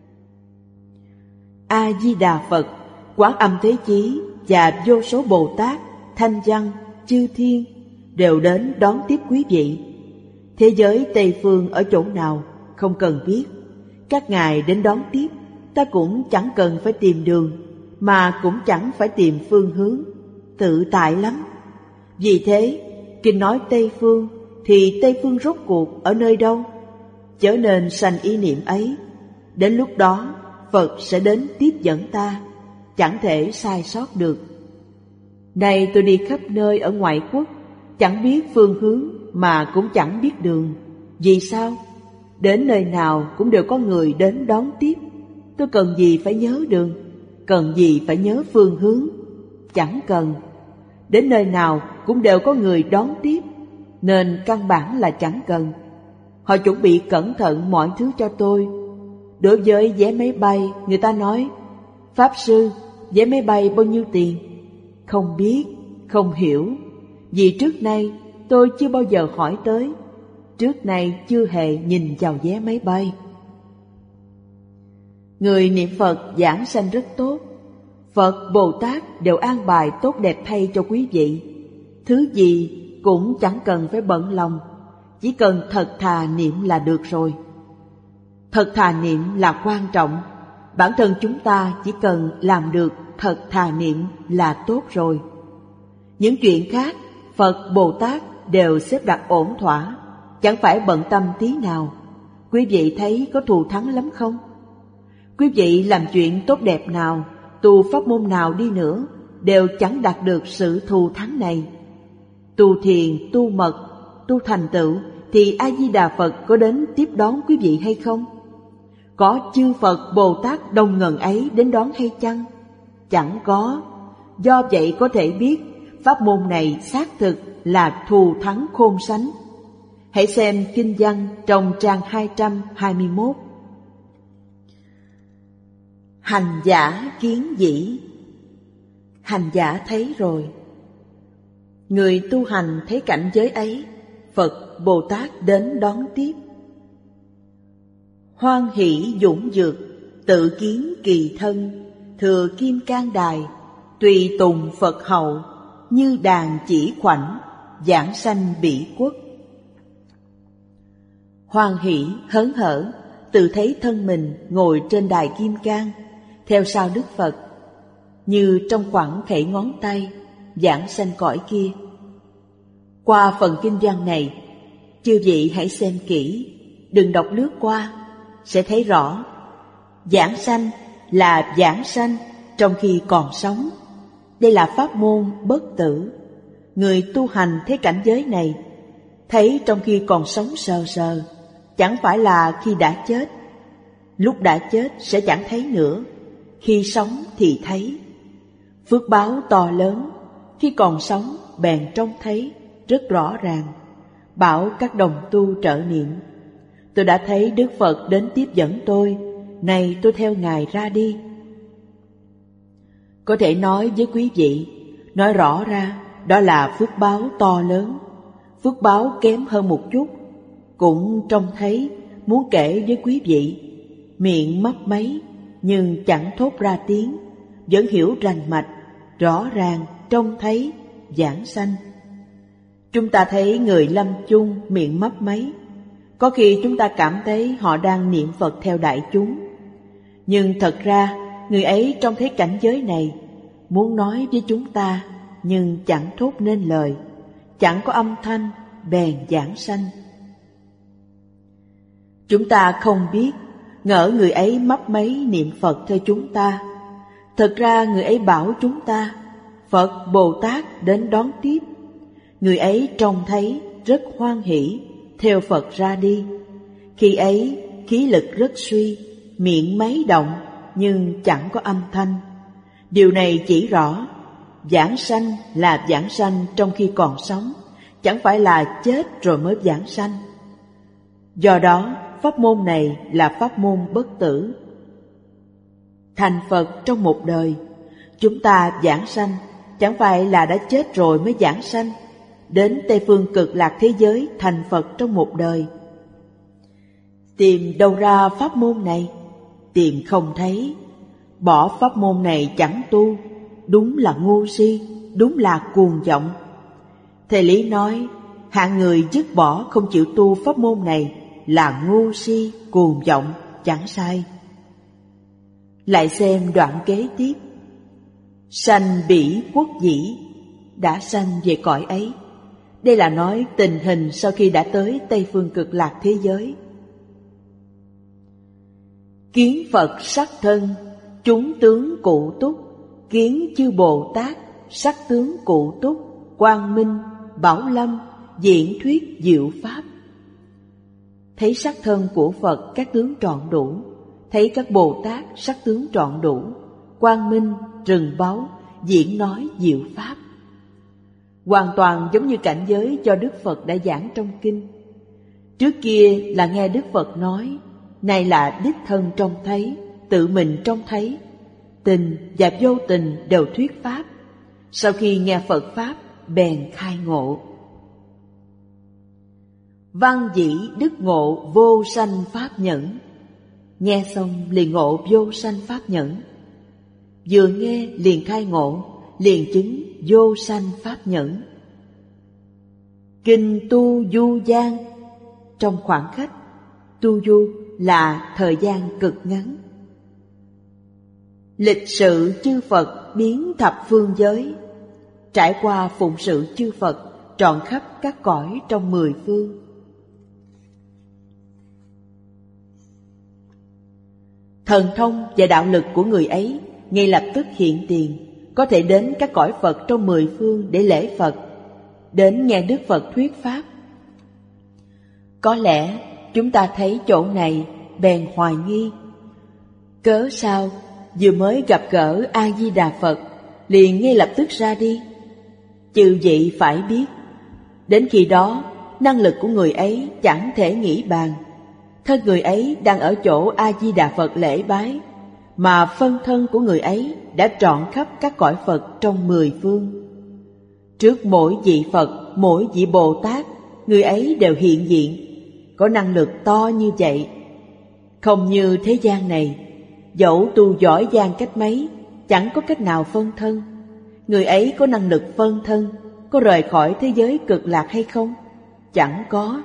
A Di Đà Phật, Quán Âm Thế Chí và vô số Bồ Tát, thanh văn, chư thiên đều đến đón tiếp quý vị. Thế giới Tây Phương ở chỗ nào không cần biết, các ngài đến đón tiếp, ta cũng chẳng cần phải tìm đường, mà cũng chẳng phải tìm phương hướng, tự tại lắm. Vì thế, kinh nói Tây Phương, thì Tây Phương rốt cuộc ở nơi đâu? Chớ nên sanh ý niệm ấy. Đến lúc đó, Phật sẽ đến tiếp dẫn ta, chẳng thể sai sót được. Này tôi đi khắp nơi ở ngoại quốc, chẳng biết phương hướng mà cũng chẳng biết đường. Vì sao? Đến nơi nào cũng đều có người đến đón tiếp. Tôi cần gì phải nhớ đường, cần gì phải nhớ phương hướng? Chẳng cần. Đến nơi nào cũng đều có người đón tiếp, nên căn bản là chẳng cần. Họ chuẩn bị cẩn thận mọi thứ cho tôi. Đối với vé máy bay, người ta nói: Pháp Sư, vé máy bay bao nhiêu tiền? Không biết, không hiểu. Vì trước nay tôi chưa bao giờ hỏi tới, trước nay chưa hề nhìn vào vé máy bay. Người niệm Phật giảng sanh rất tốt. Phật, Bồ Tát đều an bài tốt đẹp thay cho quý vị. Thứ gì cũng chẳng cần phải bận lòng, chỉ cần thật thà niệm là được rồi. Thật thà niệm là quan trọng. Bản thân chúng ta chỉ cần làm được thật thà niệm là tốt rồi. Những chuyện khác, Phật, Bồ Tát đều xếp đặt ổn thỏa, chẳng phải bận tâm tí nào. Quý vị thấy có thù thắng lắm không? Quý vị làm chuyện tốt đẹp nào, tu pháp môn nào đi nữa, đều chẳng đạt được sự thù thắng này. Tu thiền, tu mật, tu thành tựu, thì A-di-đà Phật có đến tiếp đón quý vị hay không? Có chư Phật, Bồ Tát đông ngần ấy đến đón hay chăng? Chẳng có. Do vậy có thể biết, pháp môn này xác thực là thù thắng khôn sánh. Hãy xem kinh văn trong trang hai trăm hai mươi mốt. Hành giả kiến dĩ. Hành giả thấy rồi. Người tu hành thấy cảnh giới ấy, Phật, Bồ Tát đến đón tiếp. Hoan hỷ dũng dược, tự kiến kỳ thân, thừa kim cang đài, tùy tùng Phật hậu, như đàn chỉ khoảnh, giảng sanh bỉ quốc. Hoan hỷ hớn hở, tự thấy thân mình ngồi trên đài kim cang, theo sau Đức Phật, như trong khoảng khẩy ngón tay, giảng sanh cõi kia. Qua phần kinh văn này, chư vị hãy xem kỹ, đừng đọc lướt qua, sẽ thấy rõ. Giảng sanh là giảng sanh trong khi còn sống. Đây là pháp môn bất tử. Người tu hành thấy cảnh giới này, thấy trong khi còn sống sờ sờ, chẳng phải là khi đã chết. Lúc đã chết sẽ chẳng thấy nữa, khi sống thì thấy. Phước báo to lớn, khi còn sống bèn trông thấy rất rõ ràng. Bảo các đồng tu trợ niệm: tôi đã thấy Đức Phật đến tiếp dẫn tôi, này tôi theo Ngài ra đi. Có thể nói với quý vị, nói rõ ra, đó là phước báo to lớn. phước báo kém hơn một chút, cũng trông thấy muốn kể với quý vị, miệng mấp máy nhưng chẳng thốt ra tiếng, vẫn hiểu rành mạch, rõ ràng trông thấy giảng sanh. Chúng ta thấy người lâm chung miệng mấp máy, có khi chúng ta cảm thấy họ đang niệm Phật theo đại chúng, nhưng thật ra người ấy trông thấy cảnh giới này, muốn nói với chúng ta nhưng chẳng thốt nên lời, chẳng có âm thanh, bèn giảng sanh. Chúng ta không biết, ngỡ người ấy mấp máy niệm Phật theo chúng ta. Thật ra người ấy bảo chúng ta, Phật Bồ Tát đến đón tiếp. Người ấy trông thấy rất hoan hỷ, theo Phật ra đi. Khi ấy khí lực rất suy, miệng máy động nhưng chẳng có âm thanh. Điều này chỉ rõ giảng sanh là giảng sanh trong khi còn sống, chẳng phải là chết rồi mới giảng sanh. Do đó pháp môn này là pháp môn bất tử. Thành Phật trong một đời, chúng ta giảng sanh chẳng phải là đã chết rồi mới giảng sanh, đến Tây Phương Cực Lạc thế giới thành Phật trong một đời. Tìm đâu ra pháp môn này? Tìm không thấy. Bỏ pháp môn này chẳng tu, đúng là ngu si, đúng là cuồng vọng. Thầy Lý nói, hạng người dứt bỏ không chịu tu pháp môn này là ngu si, cuồng vọng, chẳng sai. Lại xem đoạn kế tiếp. Sanh bỉ quốc dĩ, đã sanh về cõi ấy. Đây là nói tình hình sau khi đã tới Tây Phương Cực Lạc thế giới. Kiến Phật sắc thân, chúng tướng cụ túc. Kiến chư Bồ Tát, sắc tướng cụ túc. Quang minh, bảo lâm, diễn thuyết diệu pháp. Thấy sắc thân của Phật các tướng trọn đủ, thấy các Bồ Tát sắc tướng trọn đủ, quang minh, rừng báu, diễn nói diệu pháp. Hoàn toàn giống như cảnh giới do Đức Phật đã giảng trong kinh. Trước kia là nghe Đức Phật nói, nay là đích thân trông thấy, tự mình trông thấy. Tình và vô tình đều thuyết pháp. Sau khi nghe Phật pháp, bèn khai ngộ. Văn dĩ đức ngộ vô sanh pháp nhẫn. Nghe xong liền ngộ vô sanh pháp nhẫn. Vừa nghe liền khai ngộ, liền chứng vô sanh pháp nhẫn. Kinh tu du gian, trong khoảng khắc. Tu du là thời gian cực ngắn. Lịch sự chư Phật biến thập phương giới, trải qua phụng sự chư Phật trọn khắp các cõi trong mười phương. Thần thông và đạo lực của người ấy ngay lập tức hiện tiền, có thể đến các cõi Phật trong mười phương để lễ Phật, đến nghe Đức Phật thuyết pháp. Có lẽ chúng ta thấy chỗ này bèn hoài nghi, cớ sao vừa mới gặp gỡ A-di-đà Phật liền ngay lập tức ra đi? Chư vị phải biết, đến khi đó năng lực của người ấy chẳng thể nghĩ bàn. Thân người ấy đang ở chỗ A-di-đà Phật lễ bái, mà phân thân của người ấy đã trọn khắp các cõi Phật trong mười phương. Trước mỗi vị Phật, mỗi vị Bồ Tát, người ấy đều hiện diện, có năng lực to như vậy. Không như thế gian này, dẫu tu giỏi giang cách mấy, chẳng có cách nào phân thân. Người ấy có năng lực phân thân, có rời khỏi thế giới cực lạc hay không? Chẳng có.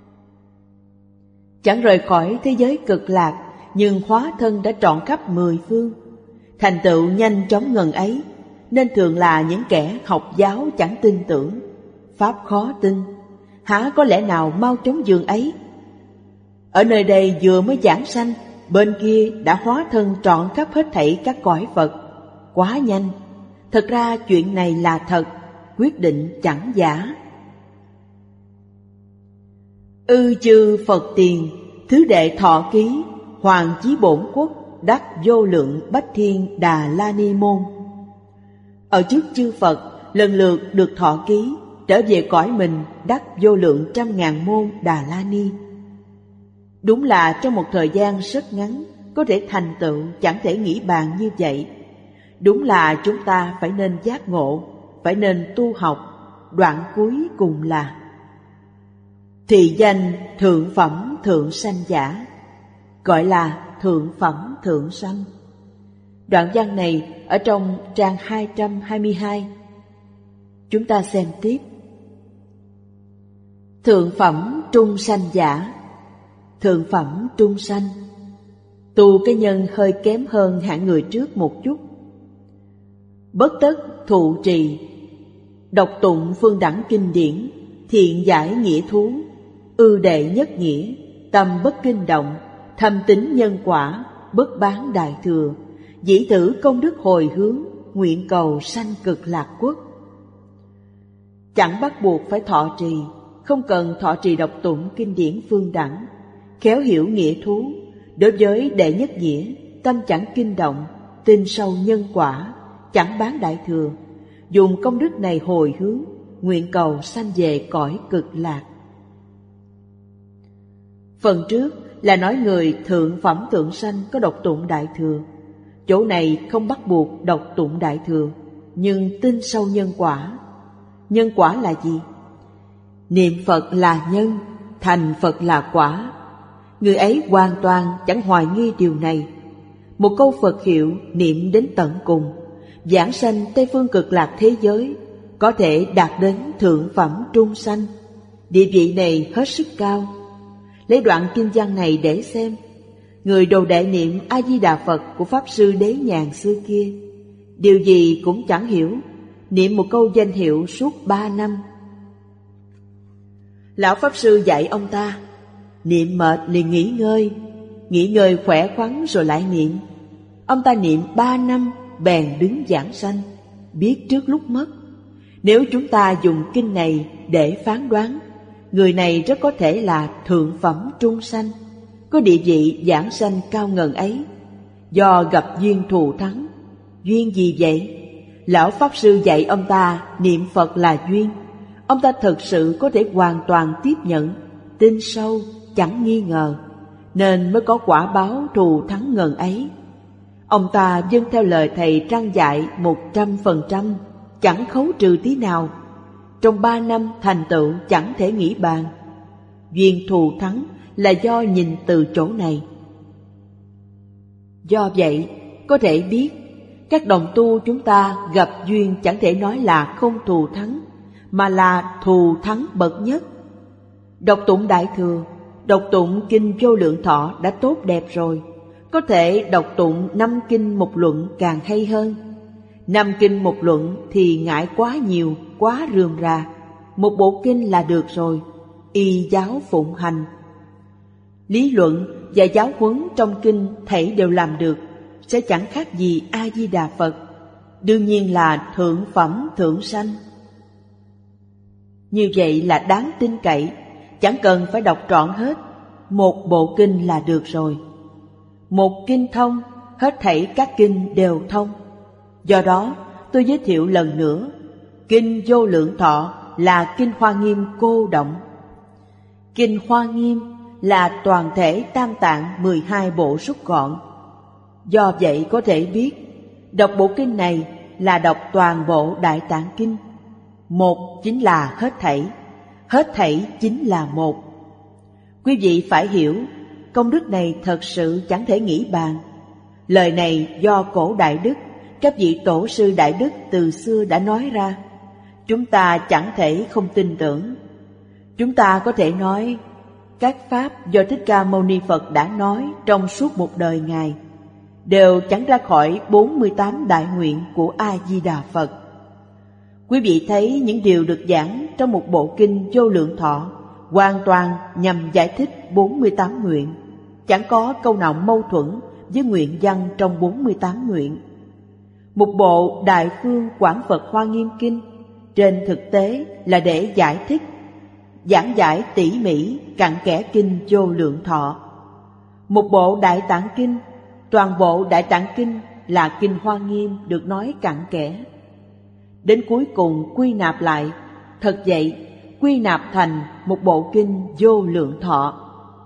Chẳng rời khỏi thế giới cực lạc, nhưng hóa thân đã trọn khắp mười phương. Thành tựu nhanh chóng ngần ấy, nên thường là những kẻ học giáo chẳng tin tưởng. Pháp khó tin, há có lẽ nào mau chóng dường ấy? Ở nơi đây vừa mới giảng sanh, bên kia đã hóa thân trọn khắp hết thảy các cõi Phật. Quá nhanh. Thật ra chuyện này là thật, quyết định chẳng giả. Ư chư Phật tiền, thứ đệ thọ ký, hoàng chí bổn quốc, đắc vô lượng bách thiên đà la ni môn. Ở trước chư Phật, lần lượt được thọ ký, trở về cõi mình đắc vô lượng trăm ngàn môn đà la ni. Đúng là trong một thời gian rất ngắn, có thể thành tựu chẳng thể nghĩ bàn như vậy. Đúng là chúng ta phải nên giác ngộ, phải nên tu học. Đoạn cuối cùng là Thị danh thượng phẩm thượng sanh giả, gọi là thượng phẩm thượng sanh. Đoạn văn này ở trong trang hai trăm hai mươi hai. Chúng ta xem tiếp. Thượng phẩm trung sanh giả, thượng phẩm trung sanh, tu cái nhân hơi kém hơn hạng người trước một chút. Bất tất thụ trì, đọc tụng phương đẳng kinh điển, thiện giải nghĩa thú, ư đệ nhất nghĩa, tâm bất kinh động, thâm tín nhân quả, bất bán đại thừa, dĩ thử công đức hồi hướng, nguyện cầu sanh cực lạc quốc. Chẳng bắt buộc phải thọ trì, không cần thọ trì đọc tụng kinh điển phương đẳng, khéo hiểu nghĩa thú, đối với đệ nhất nghĩa, tâm chẳng kinh động, tin sâu nhân quả, chẳng bán đại thừa, dùng công đức này hồi hướng, nguyện cầu sanh về cõi cực lạc. Phần trước là nói người thượng phẩm thượng sanh có đọc tụng đại thừa. Chỗ này không bắt buộc đọc tụng đại thừa, nhưng tin sâu nhân quả. Nhân quả là gì? Niệm Phật là nhân, thành Phật là quả. Người ấy hoàn toàn chẳng hoài nghi điều này. Một câu Phật hiệu niệm đến tận cùng, giảng sanh Tây phương cực lạc thế giới, có thể đạt đến thượng phẩm trung sanh. Địa vị này hết sức cao. Lấy đoạn kinh văn này để xem, người đồ đệ niệm A Di Đà Phật của Pháp Sư Đế Nhàn xưa kia, điều gì cũng chẳng hiểu, niệm một câu danh hiệu suốt ba năm. Lão Pháp Sư dạy ông ta, niệm mệt liền nghỉ ngơi, nghỉ ngơi khỏe khoắn rồi lại niệm. Ông ta niệm ba năm bèn đứng giảng sanh, biết trước lúc mất. Nếu chúng ta dùng kinh này để phán đoán, người này rất có thể là thượng phẩm trung sanh, có địa vị giảng sanh cao ngần ấy, do gặp duyên thù thắng. Duyên gì vậy? Lão Pháp Sư dạy ông ta niệm Phật là duyên. Ông ta thực sự có thể hoàn toàn tiếp nhận, tin sâu, chẳng nghi ngờ, nên mới có quả báo thù thắng ngần ấy. Ông ta vâng theo lời thầy răn dạy một trăm phần trăm, chẳng khấu trừ tí nào. Trong ba năm thành tựu chẳng thể nghĩ bàn. Duyên thù thắng là do nhìn từ chỗ này. Do vậy, có thể biết, các đồng tu chúng ta gặp duyên chẳng thể nói là không thù thắng, mà là thù thắng bậc nhất. Đọc tụng Đại Thừa, đọc tụng Kinh Vô Lượng Thọ đã tốt đẹp rồi. Có thể đọc tụng năm kinh một luận càng hay hơn. Năm kinh một luận thì ngại quá nhiều, quá rườm rà. Một bộ kinh là được rồi, y giáo phụng hành. Lý luận và giáo huấn trong kinh thảy đều làm được, sẽ chẳng khác gì A-di-đà Phật. Đương nhiên là thượng phẩm thượng sanh. Như vậy là đáng tin cậy, chẳng cần phải đọc trọn hết. Một bộ kinh là được rồi. Một kinh thông, hết thảy các kinh đều thông. Do đó, tôi giới thiệu lần nữa, Kinh Vô Lượng Thọ là Kinh Hoa Nghiêm cô động. Kinh Hoa Nghiêm là toàn thể tam tạng mười hai bộ rút gọn. Do vậy có thể biết, đọc bộ kinh này là đọc toàn bộ Đại Tạng Kinh. Một chính là hết thảy, hết thảy chính là một. Quý vị phải hiểu, công đức này thật sự chẳng thể nghĩ bàn. Lời này do cổ đại đức, các vị tổ sư đại đức từ xưa đã nói ra. Chúng ta chẳng thể không tin tưởng. Chúng ta có thể nói, các pháp do Thích Ca Mâu Ni Phật đã nói trong suốt một đời Ngài, đều chẳng ra khỏi bốn mươi tám đại nguyện của A-di-đà Phật. Quý vị thấy những điều được giảng trong một bộ kinh Vô Lượng Thọ hoàn toàn nhằm giải thích bốn mươi tám nguyện, chẳng có câu nào mâu thuẫn với nguyện văn trong bốn mươi tám nguyện. Một bộ Đại Phương Quảng Phật Hoa Nghiêm Kinh trên thực tế là để giải thích, giảng giải tỉ mỉ cặn kẽ kinh Vô Lượng Thọ. Một bộ Đại Tạng Kinh, toàn bộ Đại Tạng Kinh là kinh Hoa Nghiêm được nói cặn kẽ. Đến cuối cùng quy nạp lại, thật vậy, quy nạp thành một bộ kinh Vô Lượng Thọ.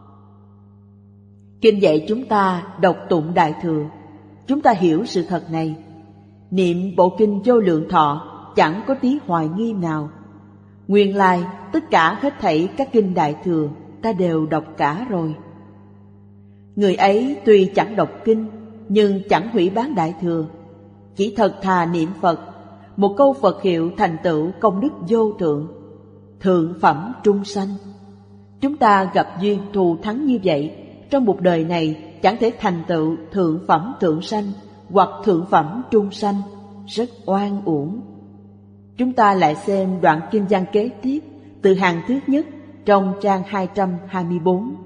Kinh dạy chúng ta đọc tụng Đại Thừa, chúng ta hiểu sự thật này. Niệm bộ kinh Vô Lượng Thọ chẳng có tí hoài nghi nào. Nguyên lai tất cả hết thảy các kinh Đại Thừa ta đều đọc cả rồi. Người ấy tuy chẳng đọc kinh, nhưng chẳng hủy bán Đại Thừa, chỉ thật thà niệm Phật, một câu Phật hiệu thành tựu công đức vô thượng, thượng phẩm trung sanh. Chúng ta gặp duyên thù thắng như vậy, trong một đời này chẳng thể thành tựu thượng phẩm thượng sanh hoặc thượng phẩm trung sanh, rất oan uổng. Chúng ta lại xem đoạn kinh văn kế tiếp từ hàng thứ nhất trong trang hai trăm hai mươi bốn.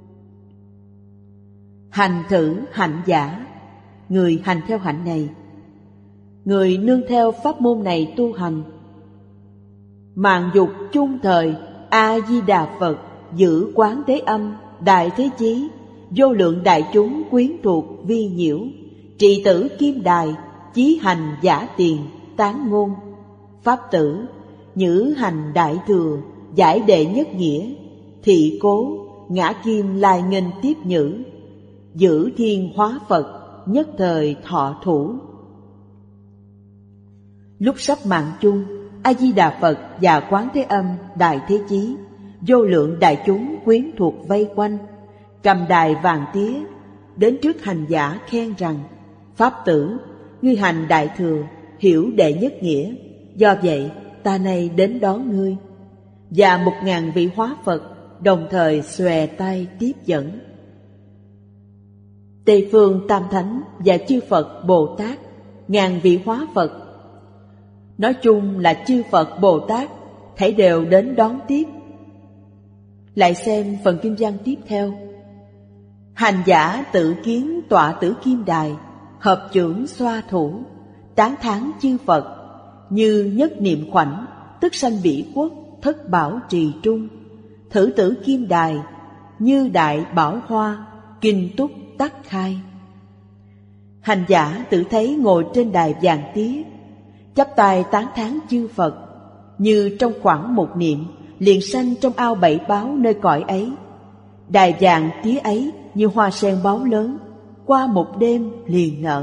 Hành thử hạnh giả, người hành theo hạnh này, người nương theo pháp môn này tu hành. Mạng dục chung thời, A-di-đà Phật giữ quán thế âm, đại thế chí, vô lượng đại chúng quyến thuộc vi nhiễu, trì tử kim đài, chí hành giả tiền, tán ngôn. Pháp tử, nhữ hành đại thừa, giải đệ nhất nghĩa, thị cố, ngã kim lai nghênh tiếp nhữ, giữ thiên hóa Phật, nhất thời thọ thủ. Lúc sắp mạng chung, A-di-đà Phật và Quán Thế Âm đại thế chí, vô lượng đại chúng quyến thuộc vây quanh, cầm đài vàng tía, đến trước hành giả khen rằng: Pháp tử, ngươi hành đại thừa, hiểu đệ nhất nghĩa, do vậy ta nay đến đón ngươi. Và một ngàn vị hóa Phật đồng thời xòe tay tiếp dẫn. Tây phương Tam Thánh và chư Phật Bồ Tát, ngàn vị hóa Phật, nói chung là chư Phật Bồ Tát thảy đều đến đón tiếp. Lại xem phần kinh văn tiếp theo. Hành giả tự kiến tọa tử kim đài, hợp chưởng xoa thủ, tán thán chư Phật, như nhất niệm khoảnh, tức sanh bỉ quốc, thất bảo trì trung. Thử tử kim đài, như đại bảo hoa, kinh túc tắc khai. Hành giả tự thấy ngồi trên đài vàng tía, chắp tay tán thán chư Phật, như trong khoảng một niệm liền sanh trong ao bảy báo nơi cõi ấy. Đài vàng tía ấy như hoa sen báo lớn, qua một đêm liền nở.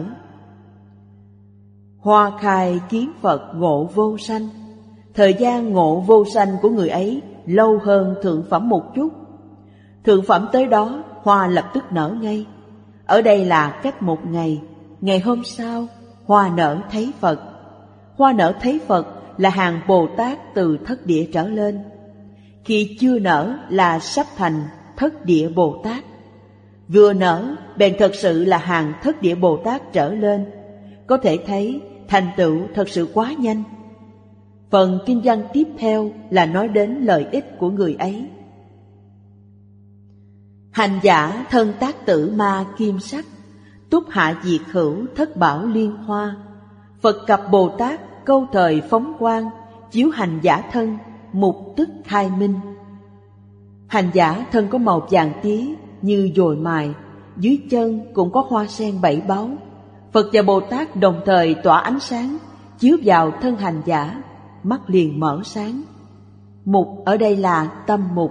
Hoa khai kiến Phật ngộ vô sanh, thời gian ngộ vô sanh của người ấy lâu hơn thượng phẩm một chút. Thượng phẩm tới đó hoa lập tức nở ngay. Ở đây là cách một ngày, ngày hôm sau hoa nở thấy Phật. Hoa nở thấy Phật là hàng Bồ Tát từ thất địa trở lên. Khi chưa nở là sắp thành thất địa Bồ Tát. Vừa nở bèn thật sự là hàng thất địa Bồ Tát trở lên. Có thể thấy thành tựu thật sự quá nhanh. Phần kinh văn tiếp theo là nói đến lợi ích của người ấy. Hành giả thân tác tử ma kim sắc, túc hạ diệt hữu thất bảo liên hoa. Phật cập Bồ Tát câu thời phóng quang, chiếu hành giả thân, mục tức khai minh. Hành giả thân có màu vàng tía như dồi mài, dưới chân cũng có hoa sen bảy báu. Phật và Bồ Tát đồng thời tỏa ánh sáng, chiếu vào thân hành giả, mắt liền mở sáng. Mục ở đây là tâm mục.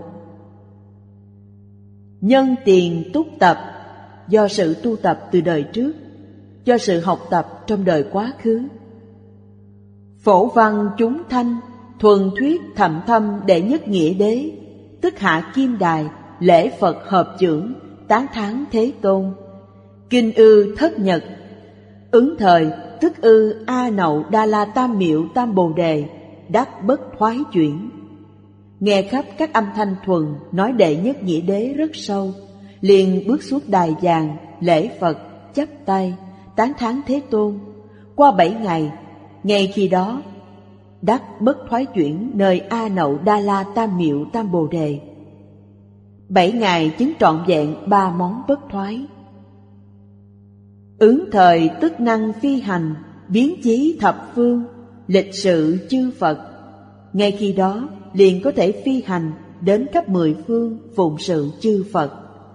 Nhân tiền túc tập, do sự tu tập từ đời trước, do sự học tập trong đời quá khứ. Phổ văn chúng thanh, thuần thuyết thậm thâm đệ nhất nghĩa đế, tức hạ kim đài, lễ Phật hợp chưởng, tán thán Thế Tôn. Kinh ư thất nhật, ứng thời tức ư A Nậu Đa La Tam Miệu Tam Bồ Đề, đắc bất thoái chuyển. Nghe khắp các âm thanh thuần nói đệ nhất nghĩa đế rất sâu, liền bước xuống đài vàng, lễ Phật, chắp tay, tán thán Thế Tôn. Qua bảy ngày, ngay khi đó đắc bất thoái chuyển nơi A Nậu Đa La Tam Miệu Tam Bồ Đề. Bảy ngày chứng trọn vẹn ba món bất thoái. Ứng thời tức năng phi hành, biến chí thập phương, lịch sự chư Phật. Ngay khi đó liền có thể phi hành đến khắp mười phương phụng sự chư Phật.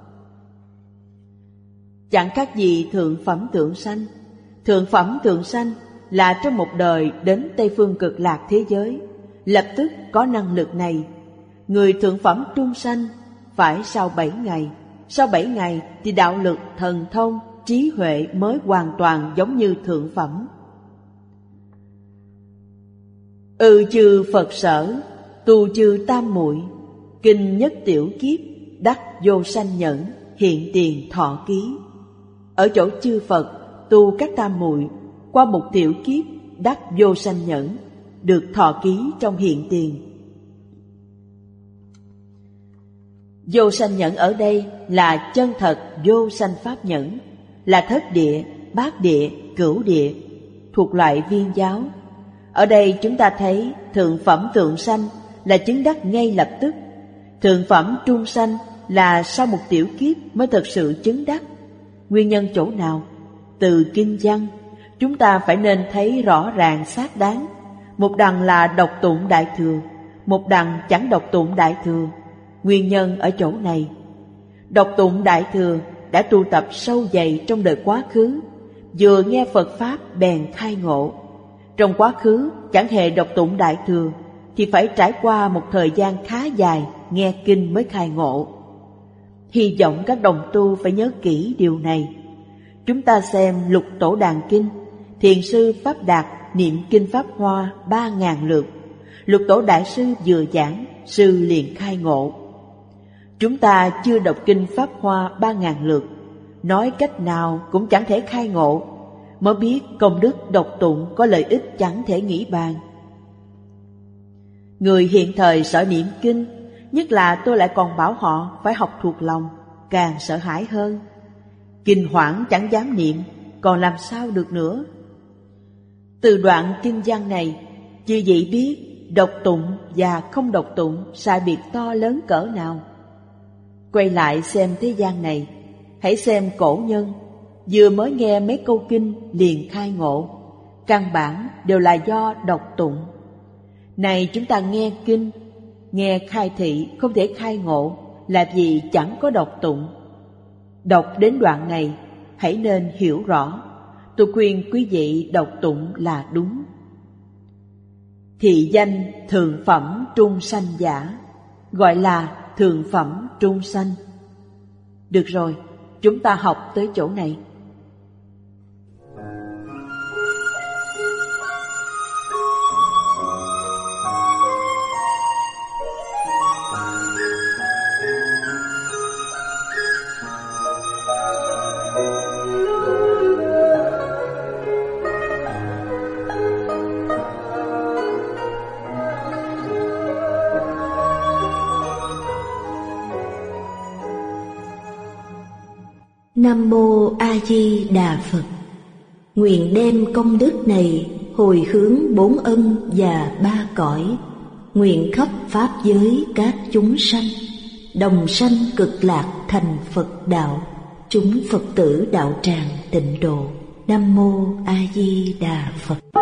Chẳng khác gì thượng phẩm thượng sanh. Thượng phẩm thượng sanh là trong một đời đến Tây phương cực lạc thế giới, lập tức có năng lực này. Người thượng phẩm trung sanh phải sau bảy ngày. Sau bảy ngày thì đạo lực, thần thông, trí huệ mới hoàn toàn giống như thượng phẩm. Ừ chư Phật sở, tu chư tam muội, kinh nhất tiểu kiếp, đắc vô sanh nhẫn, hiện tiền thọ ký. Ở chỗ chư Phật tu các tam muội, qua một tiểu kiếp đắc vô sanh nhẫn, được thọ ký trong hiện tiền. Vô sanh nhẫn ở đây là chân thật vô sanh pháp nhẫn, là thất địa, bát địa, cửu địa, thuộc loại viên giáo. Ở đây chúng ta thấy thượng phẩm tượng sanh là chứng đắc ngay lập tức, thượng phẩm trung sanh là sau một tiểu kiếp mới thực sự chứng đắc. Nguyên nhân chỗ nào? Từ kinh văn chúng ta phải nên thấy rõ ràng xác đáng. Một đằng là đọc tụng Đại Thừa, một đằng chẳng đọc tụng Đại Thừa. Nguyên nhân ở chỗ này. Đọc tụng Đại Thừa đã tu tập sâu dày trong đời quá khứ, vừa nghe Phật Pháp bèn khai ngộ. Trong quá khứ chẳng hề đọc tụng Đại Thừa thì phải trải qua một thời gian khá dài nghe kinh mới khai ngộ. Hy vọng các đồng tu phải nhớ kỹ điều này. Chúng ta xem Lục Tổ Đàn Kinh, Thiền sư Pháp Đạt niệm kinh Pháp Hoa ba ngàn lượt. Lục Tổ Đại Sư vừa giảng, sư liền khai ngộ. Chúng ta chưa đọc kinh Pháp Hoa ba ngàn lượt, nói cách nào cũng chẳng thể khai ngộ, mới biết công đức đọc tụng có lợi ích chẳng thể nghĩ bàn. Người hiện thời sợ niệm kinh, nhất là tôi lại còn bảo họ phải học thuộc lòng, càng sợ hãi hơn. Kinh hoảng chẳng dám niệm, còn làm sao được nữa. Từ đoạn kinh văn này, chư vị biết đọc tụng và không đọc tụng sai biệt to lớn cỡ nào. Quay lại xem thế gian này, hãy xem cổ nhân, vừa mới nghe mấy câu kinh liền khai ngộ, căn bản đều là do đọc tụng. Này chúng ta nghe kinh, nghe khai thị không thể khai ngộ là vì chẳng có đọc tụng. Đọc đến đoạn này, hãy nên hiểu rõ. Tôi khuyên quý vị đọc tụng là đúng. Thị danh thượng phẩm trung sanh giả, gọi là thượng phẩm trung sanh. Được rồi, chúng ta học tới chỗ này. Nam Mô A Di Đà Phật. Nguyện đem công đức này hồi hướng bốn ân và ba cõi, nguyện khắp pháp giới các chúng sanh đồng sanh cực lạc thành Phật đạo, chúng Phật tử đạo tràng tịnh độ. Nam Mô A Di Đà Phật.